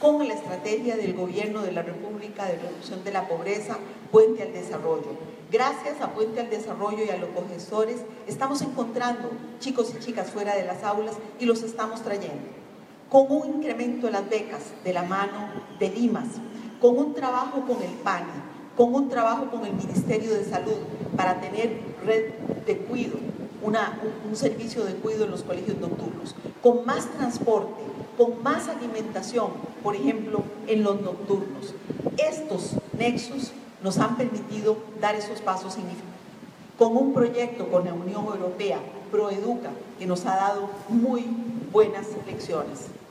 con la estrategia del Gobierno de la República de reducción de la pobreza, Puente al Desarrollo. Gracias a Puente al Desarrollo y a los cogestores estamos encontrando chicos y chicas fuera de las aulas y los estamos trayendo. Con un incremento de las becas de la mano de Limas, con un trabajo con el PANI, con un trabajo con el Ministerio de Salud para tener red de cuido, un servicio de cuido en los colegios nocturnos, con más transporte, con más alimentación, por ejemplo, en los nocturnos. Estos nexos nos han permitido dar esos pasos significativos, con un proyecto con la Unión Europea, ProEduca, que nos ha dado muy buenas lecciones.